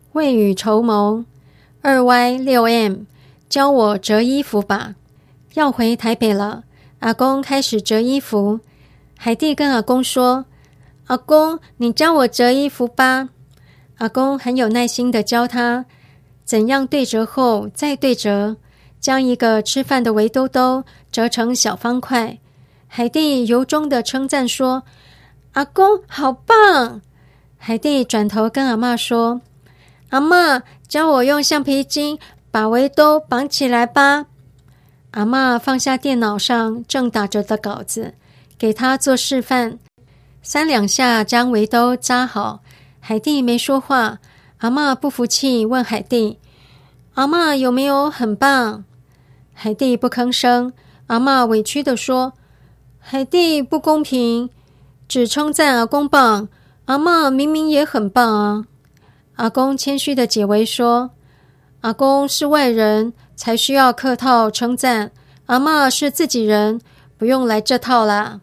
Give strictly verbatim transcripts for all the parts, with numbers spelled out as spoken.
未雨绸缪。二 Y 六 M 教我折衣服吧。要回台北了，阿公开始折衣服。海蒂跟阿公说，阿公，你教我折衣服吧。阿公很有耐心地教他怎样对折后再对折，将一个吃饭的围兜兜折成小方块。海蒂由衷地称赞说，阿公好棒。海蒂转头跟阿嬷说，阿嬷，教我用橡皮筋把围兜绑起来吧。阿嬷放下电脑上正打着的稿子，给他做示范。三两下将围兜扎好。海蒂没说话。阿嬷不服气问海蒂，阿嬷有没有很棒？海蒂不吭声。阿嬷委屈地说，海蒂不公平，只称赞阿公棒，阿嬷明明也很棒啊。阿公谦虚地解围说，阿公是外人，才需要客套称赞，阿嬷是自己人，不用来这套啦。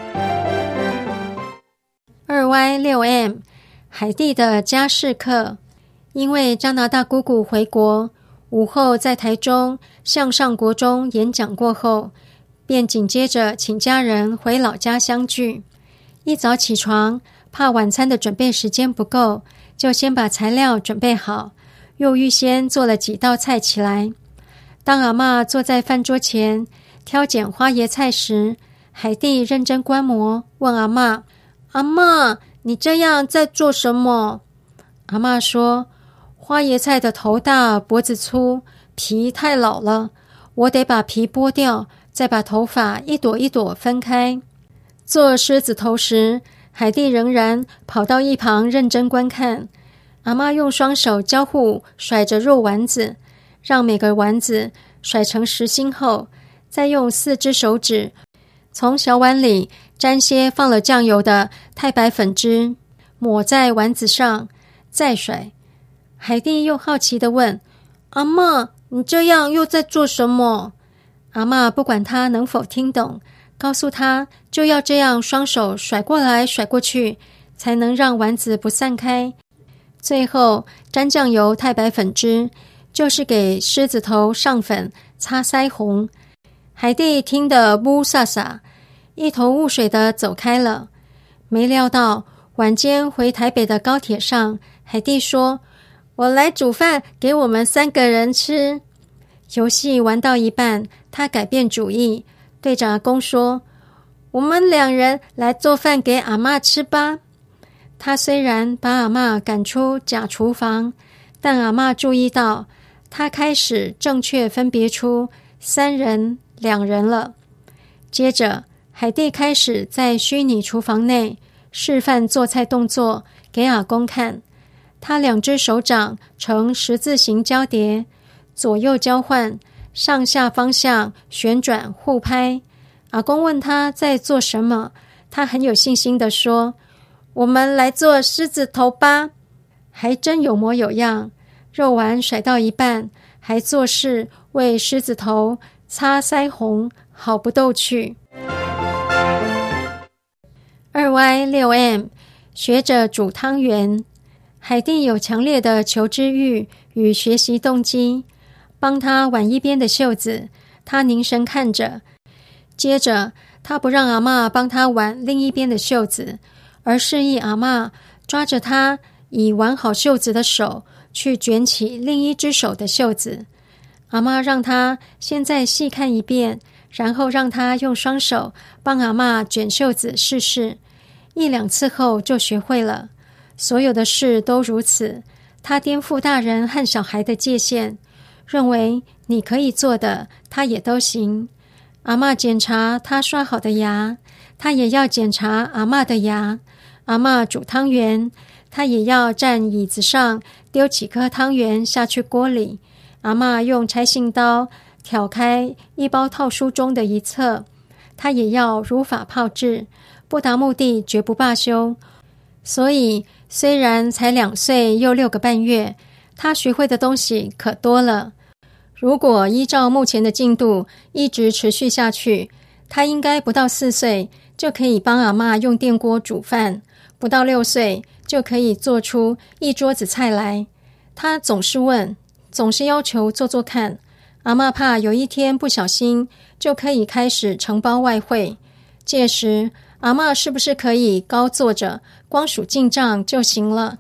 二 Y 六 M 海蒂的家事课。因为加拿大姑姑回国，午后在台中向上国中演讲过后，便紧接着请家人回老家相聚。一早起床，怕晚餐的准备时间不够，就先把材料准备好，又预先做了几道菜起来。当阿嬷坐在饭桌前挑拣花椰菜时，海蒂认真观摩，问阿嬷，阿嬷，你这样在做什么？阿嬷说，花椰菜的头大脖子粗，皮太老了，我得把皮剥掉，再把头发一朵一朵分开。做狮子头时，海蒂仍然跑到一旁认真观看。阿嬷用双手交互甩着肉丸子，让每个丸子甩成实心后，再用四只手指从小碗里沾些放了酱油的太白粉汁，抹在丸子上，再甩。海蒂又好奇地问，阿嬷，你这样又在做什么？阿嬷不管他能否听懂，告诉他就要这样双手甩过来甩过去，才能让丸子不散开。最后沾酱油太白粉汁，就是给狮子头上粉擦腮红。海蒂听得呜撒撒，一头雾水地走开了。没料到晚间回台北的高铁上，海蒂说，我来煮饭给我们三个人吃。游戏玩到一半，他改变主意，对着阿公说，我们两人来做饭给阿嬷吃吧。他虽然把阿嬷赶出假厨房，但阿嬷注意到他开始正确分别出三人两人了。接着海蒂开始在虚拟厨房内示范做菜动作给阿公看。他两只手掌呈十字形交叠，左右交换，上下方向旋转互拍。阿公问他在做什么，他很有信心地说，我们来做狮子头吧。还真有模有样，肉丸甩到一半，还做事为狮子头擦腮红，好不逗趣。二 Y 六 M 学着煮汤圆。海蒂有强烈的求知欲与学习动机，帮他挽一边的袖子，他凝神看着。接着他不让阿嬷帮他挽另一边的袖子，而示意阿嬷抓着他已挽好袖子的手去卷起另一只手的袖子。阿嬷让他先再细看一遍，然后让他用双手帮阿嬷卷袖子试试。一两次后就学会了。所有的事都如此，他颠覆大人和小孩的界限，认为你可以做的，他也都行。阿嬷检查他刷好的牙，他也要检查阿嬷的牙。阿嬷煮汤圆，他也要站椅子上丢几颗汤圆下去锅里。阿嬷用拆信刀挑开一包套书中的一册，他也要如法炮制，不达目的绝不罢休。所以虽然才两岁又六个半月，他学会的东西可多了。如果依照目前的进度一直持续下去，他应该不到四岁就可以帮阿嬷用电锅煮饭，不到六岁就可以做出一桌子菜来。 他总是问，总是要求做做看。阿嬷怕有一天不小心就可以开始承包外汇，届时阿嬷是不是可以高坐着光数进账就行了。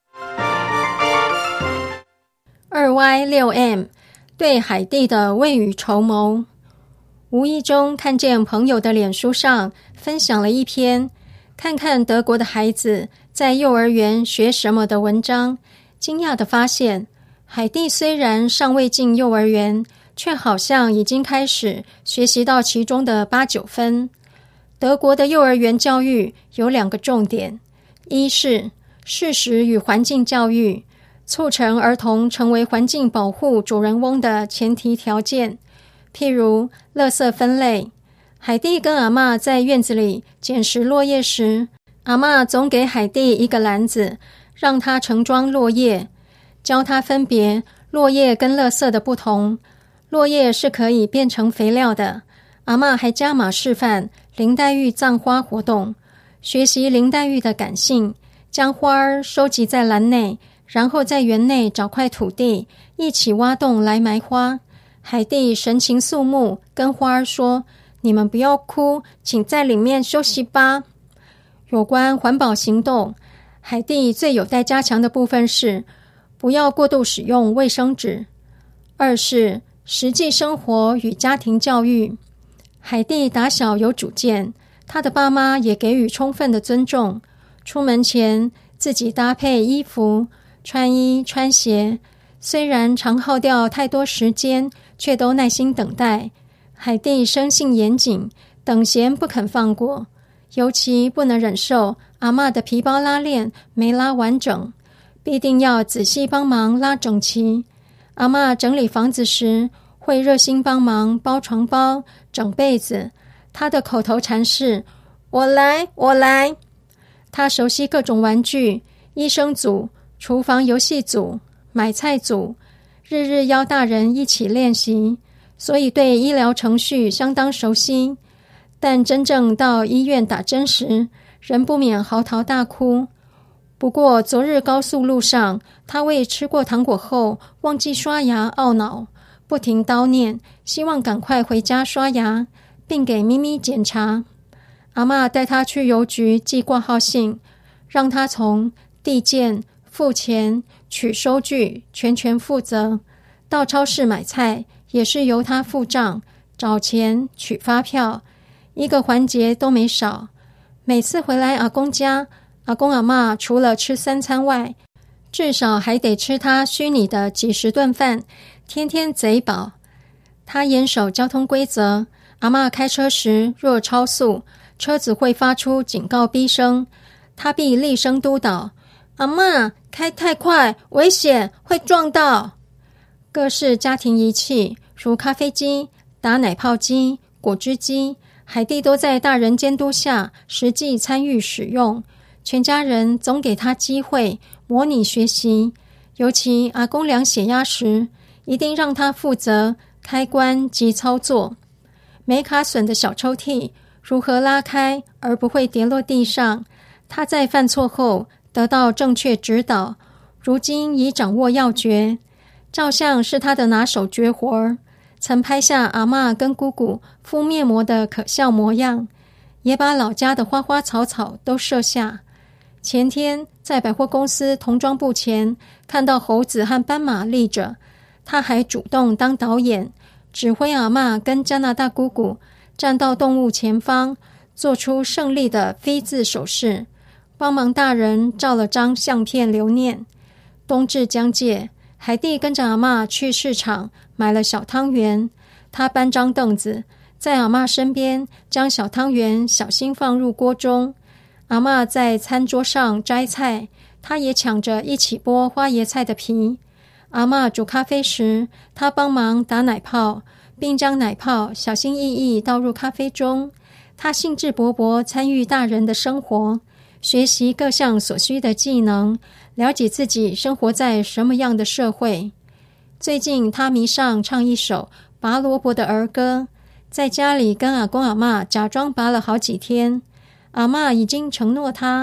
二 Y 六 M 对海地的未雨绸缪。无意中看见朋友的脸书上分享了一篇看看德国的孩子在幼儿园学什么的文章，惊讶地发现，海地虽然尚未进幼儿园，却好像已经开始学习到其中的八九分。德国的幼儿园教育有两个重点，一是事实与环境教育，促成儿童成为环境保护主人翁的前提条件，譬如垃圾分类。海蒂跟阿嬷在院子里捡拾落叶时，阿嬷总给海蒂一个篮子，让他盛装落叶，教他分别落叶跟垃圾的不同。落叶是可以变成肥料的。阿嬷还加码示范林黛玉葬花活动，学习林黛玉的感性，将花儿收集在篮内，然后在园内找块土地，一起挖洞来埋花。海蒂神情肃穆，跟花儿说，你们不要哭，请在里面休息吧。有关环保行动，海蒂最有待加强的部分是不要过度使用卫生纸。二是实际生活与家庭教育。海蒂打小有主见，他的爸妈也给予充分的尊重。出门前自己搭配衣服，穿衣穿鞋，虽然常耗掉太多时间，却都耐心等待。海蒂生性严谨，等闲不肯放过，尤其不能忍受阿嬷的皮包拉链没拉完整，必定要仔细帮忙拉整齐。阿嬷整理房子时，会热心帮忙包床包、整被子。她的口头禅是我来我来。她熟悉各种玩具，医生组、厨房游戏组、买菜组，日日邀大人一起练习，所以对医疗程序相当熟悉。但真正到医院打针时，仍不免嚎啕大哭。不过昨日高速路上，他为吃过糖果后忘记刷牙懊恼，不停叨念，希望赶快回家刷牙，并给咪咪检查。阿嬷带他去邮局寄挂号信，让他从递件、付钱、取收据全权负责。到超市买菜也是由他付账、找钱、取发票，一个环节都没少。每次回来阿公家，阿公阿嬷除了吃三餐外，至少还得吃他虚拟的几十顿饭，天天贼饱。他严守交通规则，阿嬷开车时若超速，车子会发出警告逼声，他必厉声督导，阿嬷开太快，危险，会撞到。各式家庭仪器，如咖啡机、打奶泡机、果汁机，海蒂都在大人监督下实际参与使用。全家人总给他机会模拟学习，尤其阿公量血压时，一定让他负责开关及操作。没卡榫的小抽屉如何拉开而不会跌落地上，他在犯错后得到正确指导，如今已掌握要诀。照相是他的拿手绝活儿，曾拍下阿嬷跟姑姑敷面膜的可笑模样，也把老家的花花草草都摄下。前天在百货公司童装部前看到猴子和斑马立着，他还主动当导演，指挥阿嬷跟加拿大姑姑站到动物前方，做出胜利的 V 字手势，帮忙大人照了张相片留念。冬至将届，海蒂跟着阿嬷去市场买了小汤圆，他搬张凳子在阿嬷身边，将小汤圆小心放入锅中。阿嬷在餐桌上摘菜，他也抢着一起剥花椰菜的皮。阿嬷煮咖啡时，他帮忙打奶泡，并将奶泡小心翼翼倒入咖啡中。他兴致勃勃参与大人的生活，学习各项所需的技能，了解自己生活在什么样的社会。最近他迷上唱一首拔萝卜的儿歌，在家里跟阿公阿嬷假装拔了好几天。阿嬷已经承诺他，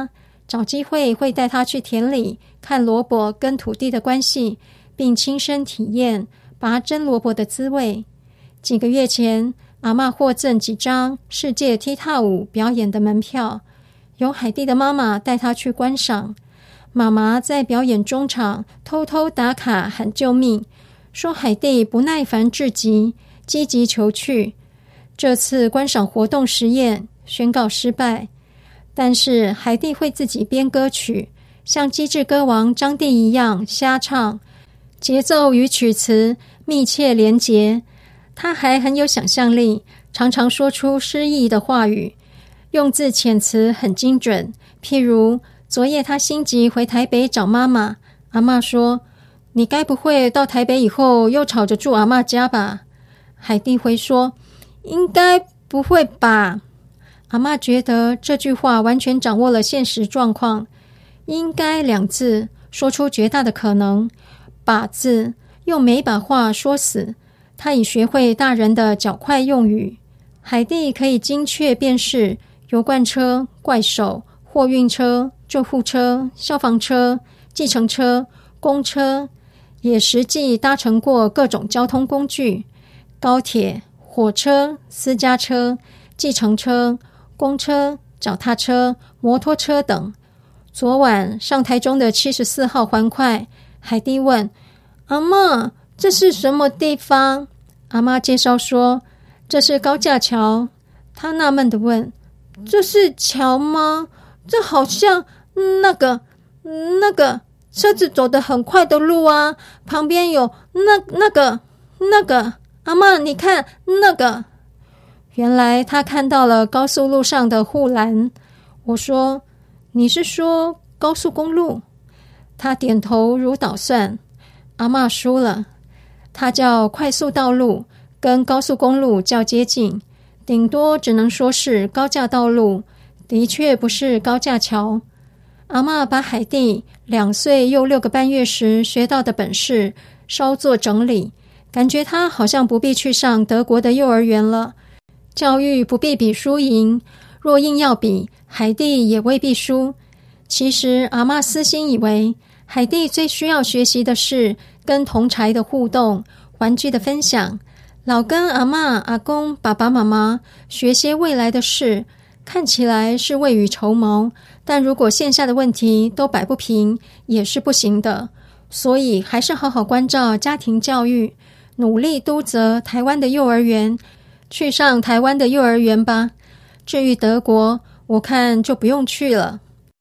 找机会会带他去田里看萝卜跟土地的关系，并亲身体验拔真萝卜的滋味。几个月前，阿嬷获赠几张世界踢踏舞表演的门票，由海蒂的妈妈带她去观赏。妈妈在表演中场偷偷打卡喊救命，说海蒂不耐烦至极，积极求去。这次观赏活动实验宣告失败，但是海蒂会自己编歌曲，像机智歌王张帝一样瞎唱，节奏与曲词密切连结。他还很有想象力，常常说出诗意的话语，用字遣词很精准。譬如昨夜他心急回台北找妈妈，阿嬷说：“你该不会到台北以后又吵着住阿嬷家吧？”海蒂回说：“应该不会吧。”阿嬷觉得这句话完全掌握了现实状况。应该两字说出绝大的可能，把字用每把话说死。他已学会大人的较快用语。海蒂可以精确辨识油罐车、怪手、货运车、救护车、消防车、计程车、公车，也实际搭乘过各种交通工具，高铁、火车、私家车、计程车、公车、脚踏车、摩托车等。昨晚上台中的七十四号环快，海蒂问：“阿嬷，这是什么地方？”阿嬷介绍说：“这是高架桥。”她纳闷地问：“这是桥吗？这好像那个那个车子走得很快的路啊，旁边有那那个那个，阿嬷你看那个。”原来她看到了高速路上的护栏。我说：“你是说高速公路？”她点头如捣蒜。阿嬷输了。它叫快速道路，跟高速公路较接近，顶多只能说是高架道路，的确不是高架桥。阿嬷把海蒂两岁又六个半月时学到的本事稍作整理，感觉他好像不必去上德国的幼儿园了。教育不必比输赢，若硬要比，海蒂也未必输。其实阿嬷私心以为，海蒂最需要学习的是跟同侪的互动、玩具的分享，老跟阿嬷、阿公、爸爸妈妈学些未来的事，看起来是未雨绸缪，但如果线下的问题都摆不平，也是不行的。所以还是好好关照家庭教育，努力督责台湾的幼儿园，去上台湾的幼儿园吧。至于德国，我看就不用去了。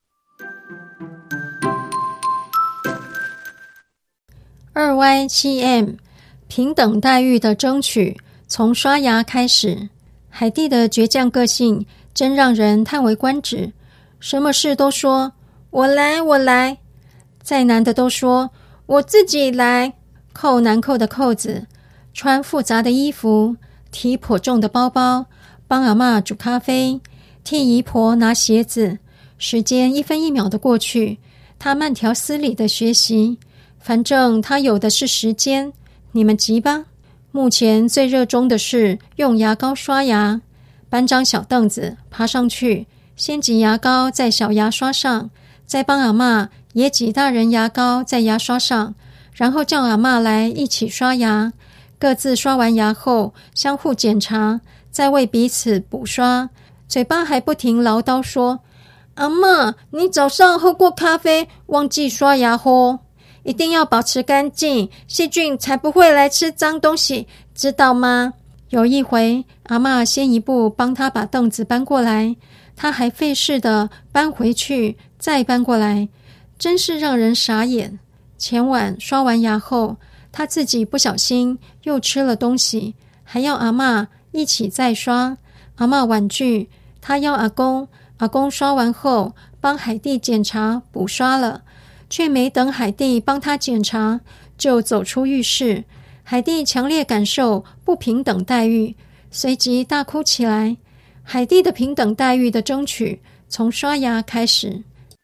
二 Y 七 M 平等待遇的争取从刷牙开始。海蒂的倔强个性真让人叹为观止，什么事都说我来我来，再难的都说我自己来，扣难扣的扣子，穿复杂的衣服，提颇重的包包，帮阿嬷煮咖啡，替姨婆拿鞋子。时间一分一秒的过去，她慢条斯理的学习，反正她有的是时间，你们急吧。目前最热衷的是用牙膏刷牙，搬张小凳子爬上去，先挤牙膏在小牙刷上，再帮阿嬷也挤大人牙膏在牙刷上，然后叫阿嬷来一起刷牙，各自刷完牙后相互检查，再为彼此补刷，嘴巴还不停唠叨说：“阿嬷，你早上喝过咖啡，忘记刷牙吼，一定要保持干净，细菌才不会来吃脏东西，知道吗？”有一回，阿嬷先一步帮他把凳子搬过来，他还费事的搬回去，再搬过来，真是让人傻眼。前晚刷完牙后，他自己不小心又吃了东西，还要阿嬷一起再刷。阿嬷婉拒，他要阿公，阿公刷完后帮海蒂检查补刷了，却没等海蒂帮他检查，就走出浴室。海蒂强烈感受不平等待遇，随即大哭起来。海蒂的平等待遇的争取从刷牙开始。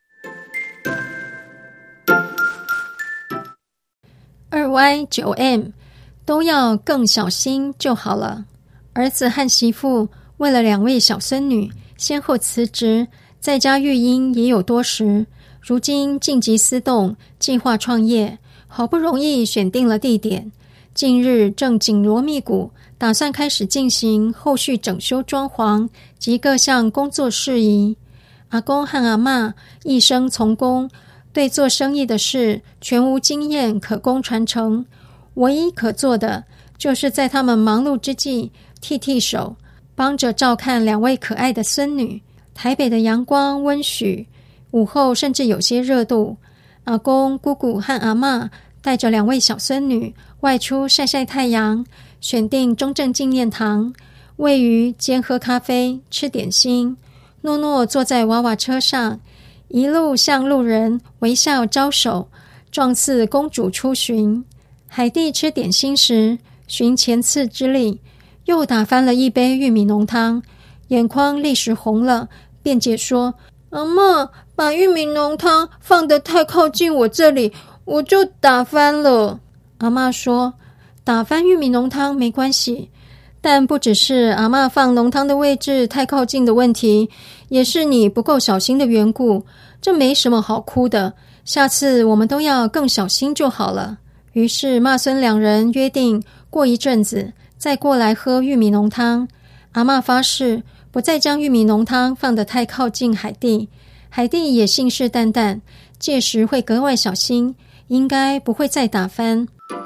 二 Y 九 M 都要更小心就好了。儿子和媳妇为了两位小孙女，先后辞职， 在家育婴也有多时，如今静极思动，计划创业，好不容易选定了地点，近日正紧锣密鼓，打算开始进行后续整修装潢及各项工作事宜。阿公和阿嬷一生从公，对做生意的事全无经验可供传承，唯一可做的就是在他们忙碌之际替替手，帮着照看两位可爱的孙女。台北的阳光温煦，午后甚至有些热度。阿公、姑姑和阿嬷带着两位小孙女外出晒晒太阳，选定中正纪念堂，位于间喝咖啡、吃点心。诺诺坐在娃娃车上，一路向路人微笑招手，状似公主出巡。海蒂吃点心时，循前次之例，又打翻了一杯玉米浓汤，眼眶立时红了，辩解说：阿嬷，把玉米浓汤放得太靠近我这里，我就打翻了。阿嬷说：打翻玉米浓汤没关系，但不只是阿嬷放浓汤的位置太靠近的问题，也是你不够小心的缘故，这没什么好哭的，下次我们都要更小心就好了。于是妈孙两人约定过一阵子再过来喝玉米浓汤。阿嬷发誓不再将玉米浓汤放得太靠近海蒂，海蒂也信誓旦旦，届时会格外小心，应该不会再打翻。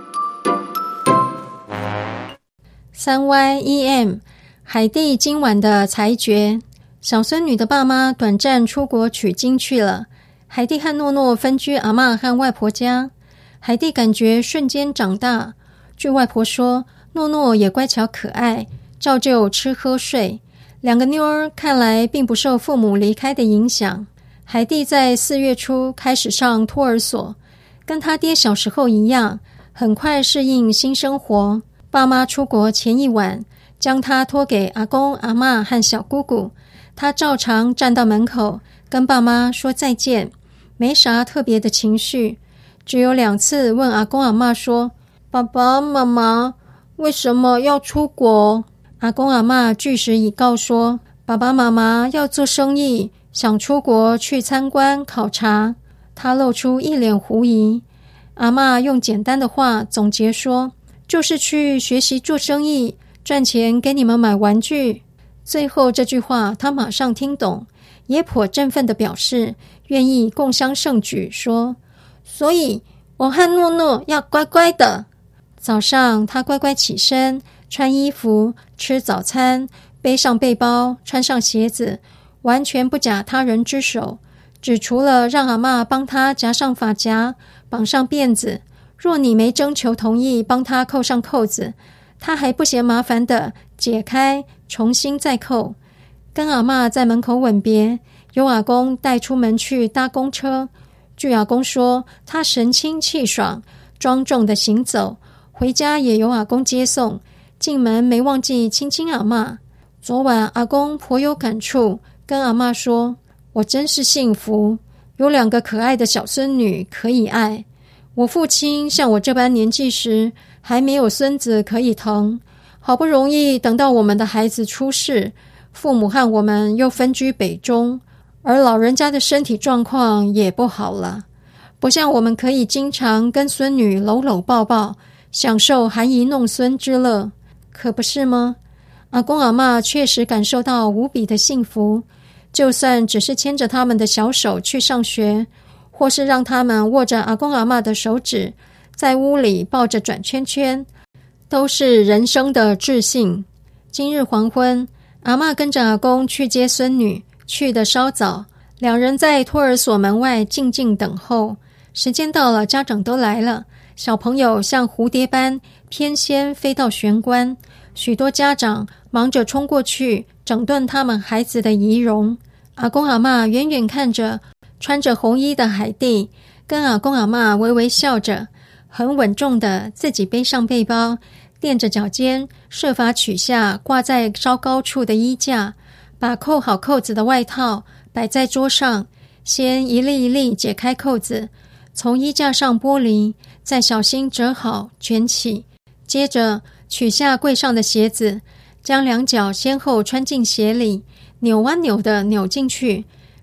三 Y E M 海蒂今晚的裁决。小孙女的爸妈短暂出国取经去了，海蒂和诺诺分居阿嬷和外婆家。海蒂感觉瞬间长大，据外婆说，诺诺也乖巧可爱，照旧吃喝睡。两个妞儿看来并不受父母离开的影响。海蒂在四月初开始上托儿所，跟他爹小时候一样，很快适应新生活。爸妈出国前一晚，将他托给阿公、阿嬷和小姑姑，他照常站到门口跟爸妈说再见，没啥特别的情绪，只有两次问阿公阿嬷说：爸爸妈妈为什么要出国？阿公阿嬷据实以告说，爸爸妈妈要做生意，想出国去参观考察。他露出一脸狐疑。阿嬷用简单的话总结说，就是去学习做生意，赚钱给你们买玩具。最后这句话他马上听懂，也颇振奋地表示愿意共襄盛举，说：所以我和诺诺要乖乖的。早上他乖乖起身，穿衣服，吃早餐，背上背包，穿上鞋子，完全不假他人之手，只除了让阿嬷帮他夹上发夹，绑上辫子，若你没征求同意帮他扣上扣子，他还不嫌麻烦的解开，重新再扣。跟阿嬷在门口吻别，由阿公带出门去搭公车。据阿公说，他神清气爽，庄重的行走，回家也由阿公接送，进门没忘记亲亲阿嬷。昨晚阿公颇有感触，跟阿嬷说：我真是幸福，有两个可爱的小孙女可以爱。我父亲像我这般年纪时，还没有孙子可以疼，好不容易等到我们的孩子出世，父母和我们又分居北中，而老人家的身体状况也不好了，不像我们可以经常跟孙女搂搂抱抱，享受含饴弄孙之乐，可不是吗？阿公阿嬷确实感受到无比的幸福，就算只是牵着他们的小手去上学，或是让他们握着阿公阿嬷的手指，在屋里抱着转圈圈，都是人生的至幸。今日黄昏，阿嬷跟着阿公去接孙女，去得稍早，两人在托儿所门外静静等候。时间到了，家长都来了，小朋友像蝴蝶般翩跹飞到玄关，许多家长忙着冲过去整顿他们孩子的仪容。阿公阿嬷远远看着穿着红衣的海蒂，跟阿公阿嬷微微笑着，很稳重的自己背上背包，垫着脚尖，设法取下挂在稍高处的衣架，把扣好扣子的外套摆在桌上，先一粒一粒解开扣子，从衣架上剥离，再小心折好卷起，接着取下柜上的鞋子，将两脚先后穿进鞋里，扭啊扭的扭进去，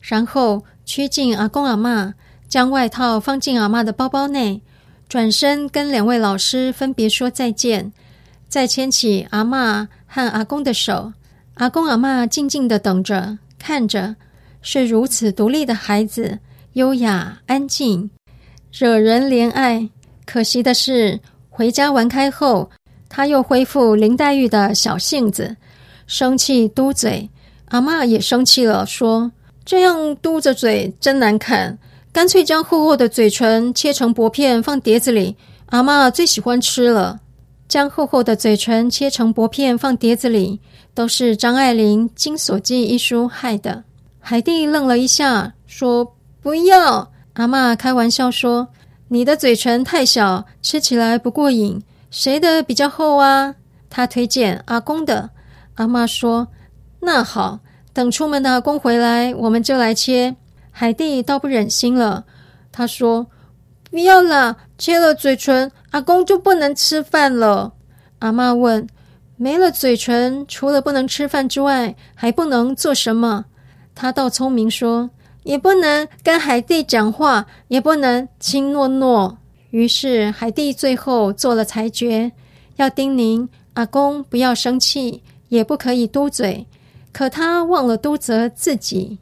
然后趋近阿公阿嬷，将外套放进阿嬷的包包内，转身跟两位老师分别说再见，再牵起阿嬷和阿公的手。阿公阿嬷静静地等着，看着，是如此独立的孩子，优雅安静，惹人怜爱。可惜的是，回家玩开后，他又恢复林黛玉的小性子，生气嘟嘴。阿嬷也生气了，说：这样嘟着嘴真难看，干脆将厚厚的嘴唇切成薄片放碟子里，阿嬷最喜欢吃了。将厚厚的嘴唇切成薄片放碟子里，都是张爱玲《金锁记》一书害的。海蒂愣了一下，说：不要。阿嬷开玩笑说：你的嘴唇太小，吃起来不过瘾，谁的比较厚啊？她推荐阿公的。阿嬷说：那好，等出门的阿公回来，我们就来切。海蒂倒不忍心了，她说：不要啦，切了嘴唇，阿公就不能吃饭了。阿嬷问：没了嘴唇，除了不能吃饭之外，还不能做什么？她倒聪明说：也不能跟海蒂讲话，也不能亲诺诺。于是海蒂最后做了裁决，要叮咛阿公不要生气，也不可以嘟嘴，可他忘了督责自己。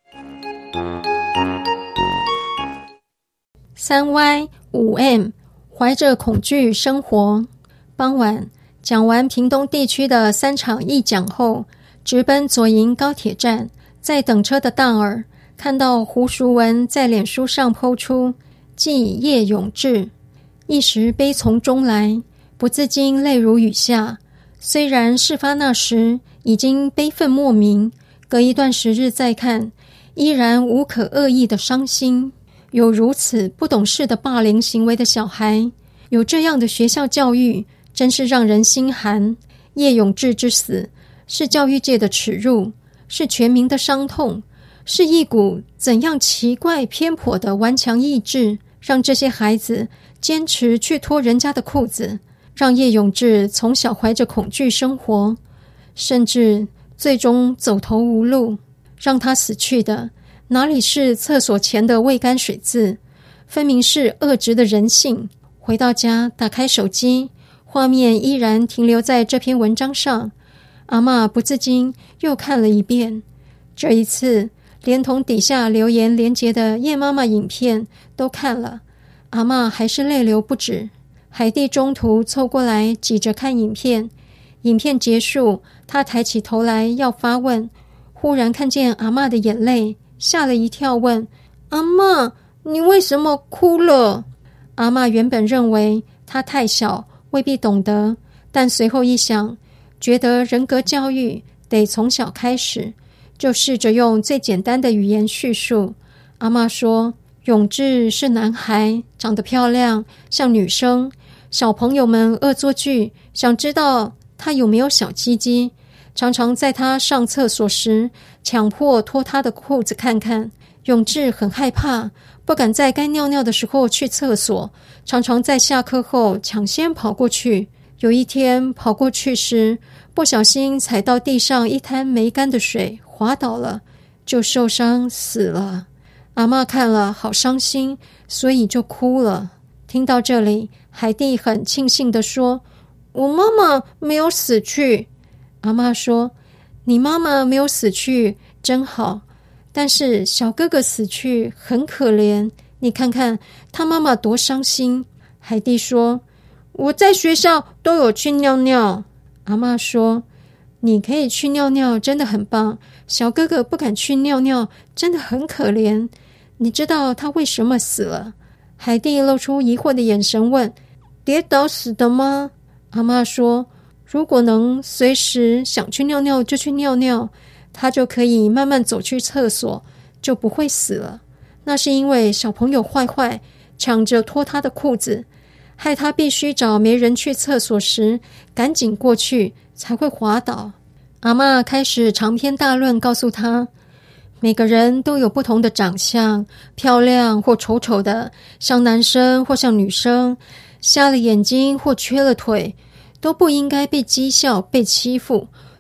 三 Y 五 M 怀着恐惧生活。傍晚讲完屏东地区的三场义讲后，直奔左营高铁站，在等车的大儿看到胡淑文在脸书上 po 出记叶永志，一时悲从中来，不自禁泪如雨下。虽然事发那时已经悲愤莫名，隔一段时日再看，依然无可遏抑的伤心。有如此不懂事的霸凌行为的小孩，有这样的学校教育，真是让人心寒。叶永志之死是教育界的耻辱，是全民的伤痛，是一股怎样奇怪偏颇的顽强意志，让这些孩子坚持去脱人家的裤子，让叶永志从小怀着恐惧生活，甚至最终走投无路。让他死去的哪里是厕所前的未干水渍，分明是恶质的人性。回到家，打开手机，画面依然停留在这篇文章上。阿嬷不自禁又看了一遍，这一次连同底下留言连结的叶妈妈影片都看了，阿嬷还是泪流不止。海蒂中途凑过来挤着看影片，影片结束，她抬起头来要发问，忽然看见阿嬷的眼泪，吓了一跳，问：阿嬷，你为什么哭了？阿嬷原本认为她太小，未必懂得，但随后一想，觉得人格教育得从小开始，就试着用最简单的语言叙述。阿嬷说：永志是男孩，长得漂亮，像女生，小朋友们恶作剧，想知道他有没有小鸡鸡，常常在他上厕所时强迫脱他的裤子看看。永志很害怕，不敢在该尿尿的时候去厕所，常常在下课后抢先跑过去。有一天跑过去时，不小心踩到地上一滩没干的水，滑倒了，就受伤死了。阿嬷看了好伤心，所以就哭了。听到这里，海蒂很庆幸地说：我妈妈没有死去。阿嬷说：你妈妈没有死去真好，但是小哥哥死去很可怜，你看看他妈妈多伤心。海蒂说：我在学校都有去尿尿。阿嬷说：你可以去尿尿真的很棒，小哥哥不敢去尿尿真的很可怜。你知道他为什么死了？海蒂露出疑惑的眼神问：跌倒死的吗？阿嬷说：如果能随时想去尿尿就去尿尿，他就可以慢慢走去厕所，就不会死了。那是因为小朋友坏坏，抢着脱他的裤子，害他必须找没人去厕所时赶紧过去，才会滑倒。阿嬷开始长篇大论告诉他，每个人都有不同的长相，漂亮或丑丑的，像男生或像女生，瞎了眼睛或缺了腿，都不应该被讥笑、被欺负。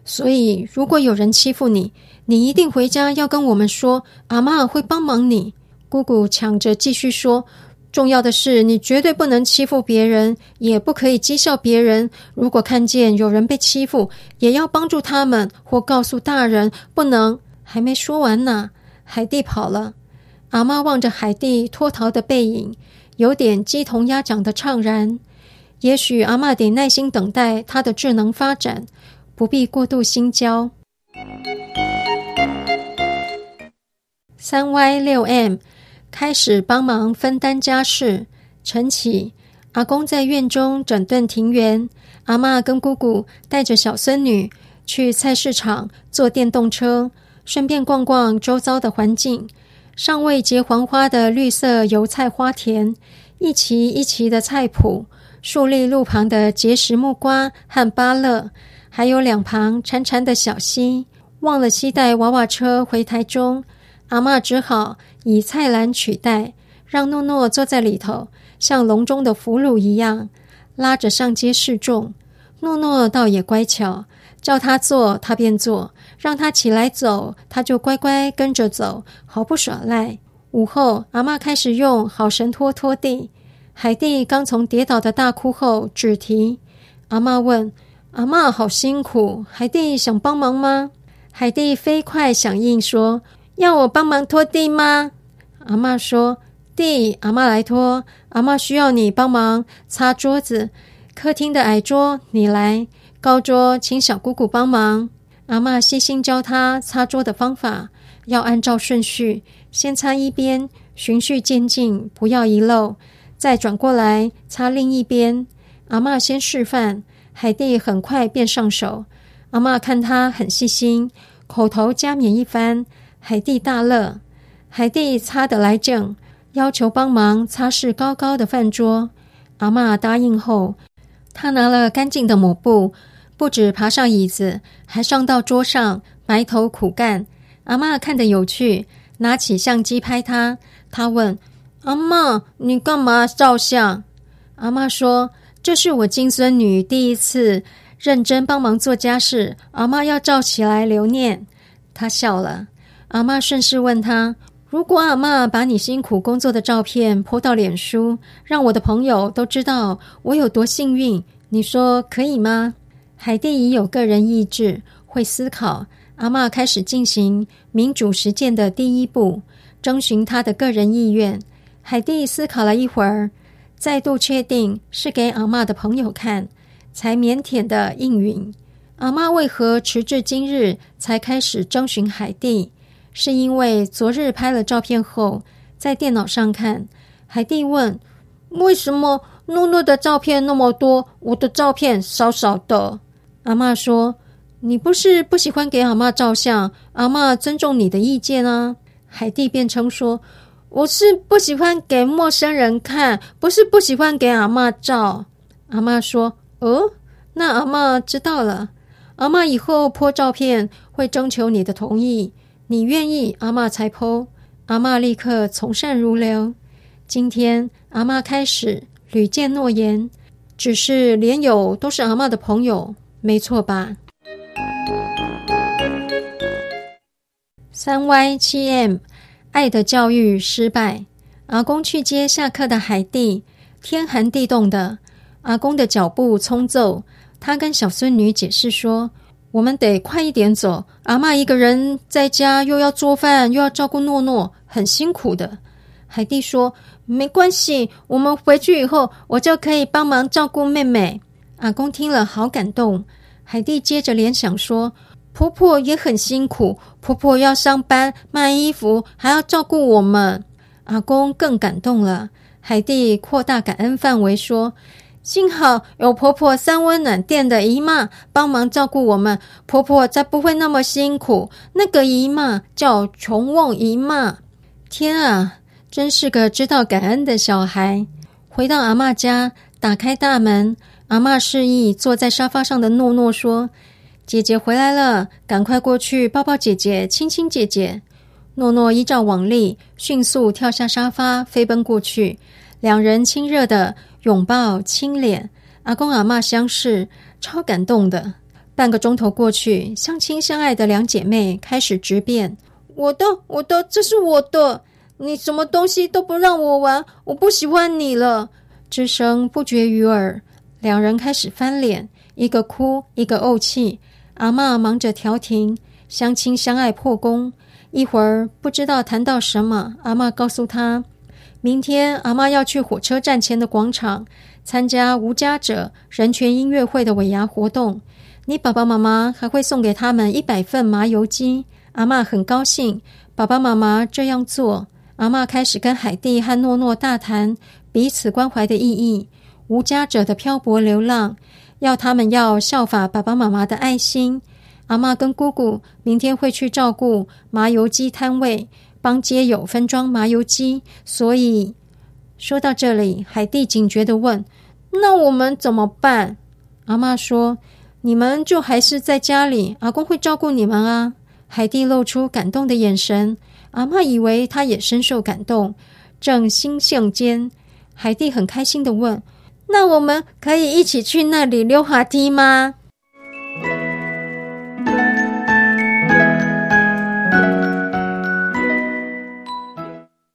所以如果有人欺负你，你一定回家要跟我们说，阿嬷会帮忙你。姑姑抢着继续说，重要的是你绝对不能欺负别人，也不可以讥笑别人。如果看见有人被欺负，也要帮助他们，或告诉大人，不能……还没说完呢，海蒂跑了。阿嬷望着海蒂脱逃的背影，有点鸡同鸭讲的怅然。也许阿嬷得耐心等待她的智能发展，不必过度心焦。三 Y 六 M 开始帮忙分担家事。晨起，阿公在院中整顿庭园，阿嬷跟姑姑带着小孙女去菜市场坐电动车，顺便逛逛周遭的环境。尚未结黄花的绿色油菜花田，一畦一畦的菜圃，树立路旁的结实木瓜和芭乐，还有两旁潺潺的小溪。忘了携带娃娃车回台中，阿嬷只好以菜篮取代，让诺诺坐在里头，像笼中的俘虏一样，拉着上街示众。诺诺倒也乖巧，叫他坐他便坐，让他起来走他就乖乖跟着走，毫不耍赖。午后，阿嬷开始用好神拖拖地。海蒂刚从跌倒的大哭后止啼。阿嬷问，阿嬷好辛苦，海蒂想帮忙吗？海蒂飞快响应说，要我帮忙拖地吗？阿嬷说，地阿嬷来拖，阿嬷需要你帮忙擦桌子，客厅的矮桌你来，高桌请小姑姑帮忙。阿嬷细心教她擦桌的方法，要按照顺序，先擦一边，循序渐进，不要遗漏，再转过来擦另一边。阿嬷先示范，海蒂很快便上手。阿嬷看她很细心，口头加冕一番，海蒂大乐。海蒂擦得来正，要求帮忙擦拭高高的饭桌。阿嬷答应后，她拿了干净的抹布，不止爬上椅子，还上到桌上埋头苦干。阿嬷看得有趣，拿起相机拍她。她问，阿嬷，你干嘛照相？阿嬷说，这是我金孙女第一次认真帮忙做家事，阿嬷要照起来留念。她笑了。阿嬷顺势问她，如果阿嬷把你辛苦工作的照片 po 到脸书，让我的朋友都知道我有多幸运，你说可以吗？海蒂已有个人意志，会思考。阿嬷开始进行民主实践的第一步，征询她的个人意愿。海蒂思考了一会儿，再度确定是给阿嬷的朋友看，才腼腆的应允。阿嬷为何迟至今日才开始征询海蒂？是因为昨日拍了照片后，在电脑上看。海蒂问，为什么诺诺的照片那么多，我的照片少少的？阿嬷说，你不是不喜欢给阿嬷照相，阿嬷尊重你的意见啊。海蒂辩称说，我是不喜欢给陌生人看，不是不喜欢给阿嬷照。阿嬷说，哦，那阿嬷知道了。阿嬷以后 po 照片会征求你的同意，你愿意阿嬷才 po。 阿嬷立刻从善如流。今天阿嬷开始屡见诺言，只是连友都是阿嬷的朋友，没错吧？ 三 Y 七 M 爱的教育失败。阿公去接下课的海蒂，天寒地冻的，阿公的脚步匆骤，他跟小孙女解释说，我们得快一点走，阿嬷一个人在家又要做饭又要照顾诺诺，很辛苦的。海蒂说，没关系，我们回去以后我就可以帮忙照顾妹妹。阿公听了好感动。海蒂接着联想说，婆婆也很辛苦，婆婆要上班卖衣服，还要照顾我们。阿公更感动了。海蒂扩大感恩范围说，幸好有婆婆三温暖店的姨妈帮忙照顾我们，婆婆才不会那么辛苦。那个姨妈叫琼瓮姨妈。天啊，真是个知道感恩的小孩。回到阿嬷家，打开大门，阿嬷示意坐在沙发上的诺诺说，姐姐回来了，赶快过去抱抱姐姐，亲亲姐姐。诺诺依照往例，迅速跳下沙发，飞奔过去。两人亲热的拥抱亲脸。阿公阿嬷相视，超感动的。 半个钟头过去，相亲相爱的两姐妹开始直辩：我的，我的，这是我的，你什么东西都不让我玩，我不喜欢你了。之声不绝于耳，两人开始翻脸，一个哭，一个怄气。阿嬷忙着调停，相亲相爱破功。一会儿不知道谈到什么，阿嬷告诉他，明天阿嬷要去火车站前的广场参加无家者人权音乐会的尾牙活动，你爸爸妈妈还会送给他们一百份麻油鸡。阿嬷很高兴，爸爸妈妈这样做。阿嬷开始跟海蒂和诺诺大谈彼此关怀的意义，无家者的漂泊流浪，要他们要效法爸爸妈妈的爱心。阿嬷跟姑姑明天会去照顾麻油鸡摊位，帮街友分装麻油鸡。所以说到这里，海蒂警觉地问，那我们怎么办？阿嬷说，你们就还是在家里，阿公会照顾你们啊。海蒂露出感动的眼神，阿嬷以为她也深受感动，正欣兴间，海蒂很开心地问，那我们可以一起去那里溜滑梯吗？